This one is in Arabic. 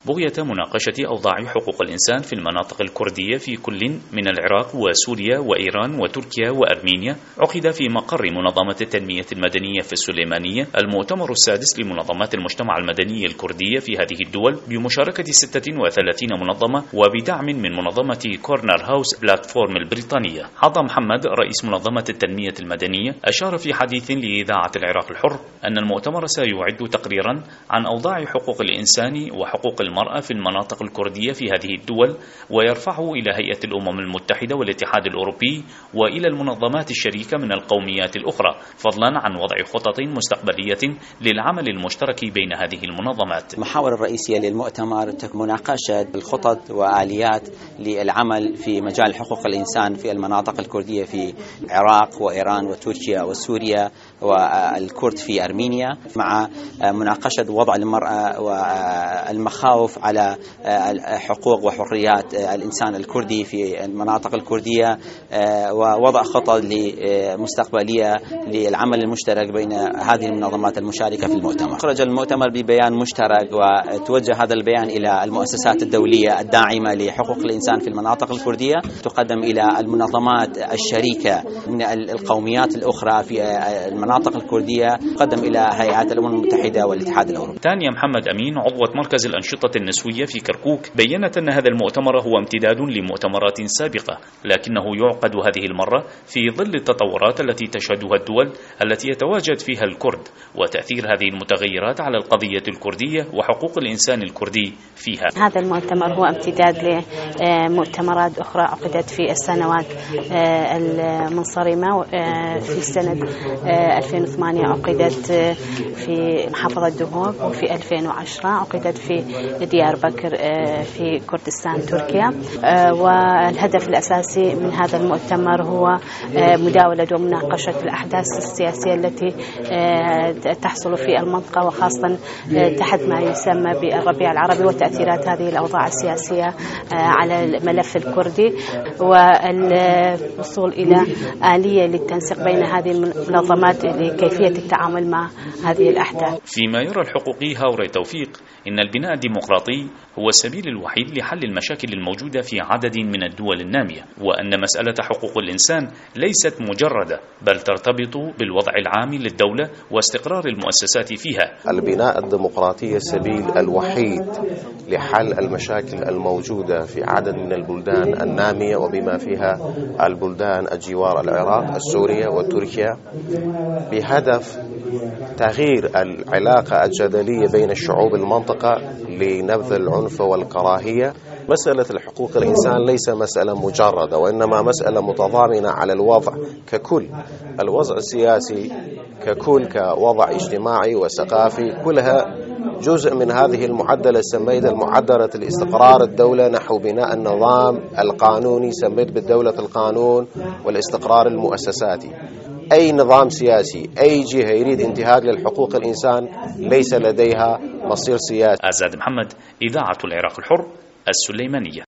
بغية مناقشة أوضاع حقوق الإنسان في المناطق الكردية في كل من العراق وسوريا وإيران وتركيا وأرمينيا، عقد في مقر منظمة التنمية المدنية في السليمانية المؤتمر السادس لمنظمات المجتمع المدني الكردية في هذه الدول بمشاركة 36 منظمة وبدعم من منظمة كورنر هاوس بلاتفورم البريطانية. عطا محمد رئيس منظمة التنمية المدنية أشار في حديث لإذاعة العراق الحر أن المؤتمر سيعد تقريرا عن أوضاع حقوق الإنسان وحقوق المرأة في المناطق الكردية في هذه الدول، ويرفعه إلى هيئة الأمم المتحدة والاتحاد الأوروبي وإلى المنظمات الشريكة من القوميات الأخرى، فضلا عن وضع خطط مستقبلية للعمل المشترك بين هذه المنظمات. المحاور الرئيسية للمؤتمر مناقشة الخطط وآليات للعمل في مجال حقوق الإنسان في المناطق الكردية في العراق وإيران وتركيا وسوريا والكرد في أرمينيا، مع مناقشة وضع المرأة والمخاوف على حقوق وحريات الإنسان الكردي في المناطق الكردية، ووضع خطط مستقبلية للعمل المشترك بين هذه المنظمات المشاركة في المؤتمر. خرج المؤتمر ببيان مشترك، وتوجه هذا البيان إلى المؤسسات الدولية الداعمة لحقوق الإنسان في المناطق الكردية، تقدم إلى المنظمات الشريكة من القوميات الأخرى في المناطق الكردية، تقدم إلى هيئات الأمم المتحدة والاتحاد الأوروبي. تانيا محمد أمين عضوة مركز الأنشطة النسوية في كركوك بيّنت أن هذا المؤتمر هو امتداد لمؤتمرات سابقة، لكنه يعقد هذه المرة في ظل التطورات التي تشهدها الدول التي يتواجد فيها الكرد، وتأثير هذه المتغيرات على القضية الكردية وحقوق الإنسان الكردي فيها. هذا المؤتمر هو امتداد لمؤتمرات أخرى عقدت في السنوات المنصرمة. في سنة 2008 عقدت في محافظة دهوك، وفي 2010 عقدت في ديار بكر في كردستان تركيا. والهدف الأساسي من هذا المؤتمر هو مداولة ومناقشة الأحداث السياسية التي تحصل في المنطقة، وخاصة تحت ما يسمى بالربيع العربي وتأثيرات هذه الأوضاع السياسية على الملف الكردي، والوصول إلى آلية للتنسيق بين هذه المنظمات لكيفية التعامل مع هذه الأحداث. فيما يرى الحقوقي هاوري توفيق إن البناء الديمقراطي هو السبيل الوحيد لحل المشاكل الموجودة في عدد من الدول النامية، وأن مسألة حقوق الإنسان ليست مجردة، بل ترتبط بالوضع العام للدولة واستقرار المؤسسات فيها. البناء الديمقراطي السبيل الوحيد لحل المشاكل الموجودة في عدد من البلدان النامية، وبما فيها البلدان الجوار العراق السورية وتركيا، بهدف تغيير العلاقة الجدلية بين الشعوب المنطقة لنبذ العنف والكراهية. مسألة الحقوق الإنسان ليس مسألة مجردة، وإنما مسألة متضامنة على الوضع ككل، الوضع السياسي ككل، كوضع اجتماعي وثقافي، كلها جزء من هذه المعدلة سميت المعدلة الاستقرار الدولة نحو بناء النظام القانوني، سميت بالدولة القانون والاستقرار المؤسساتي. أي نظام سياسي، أي جهة يريد انتهاك للحقوق الإنسان ليس لديها مصير سياسي. أزاد محمد، إذاعة العراق الحر، السليمانية.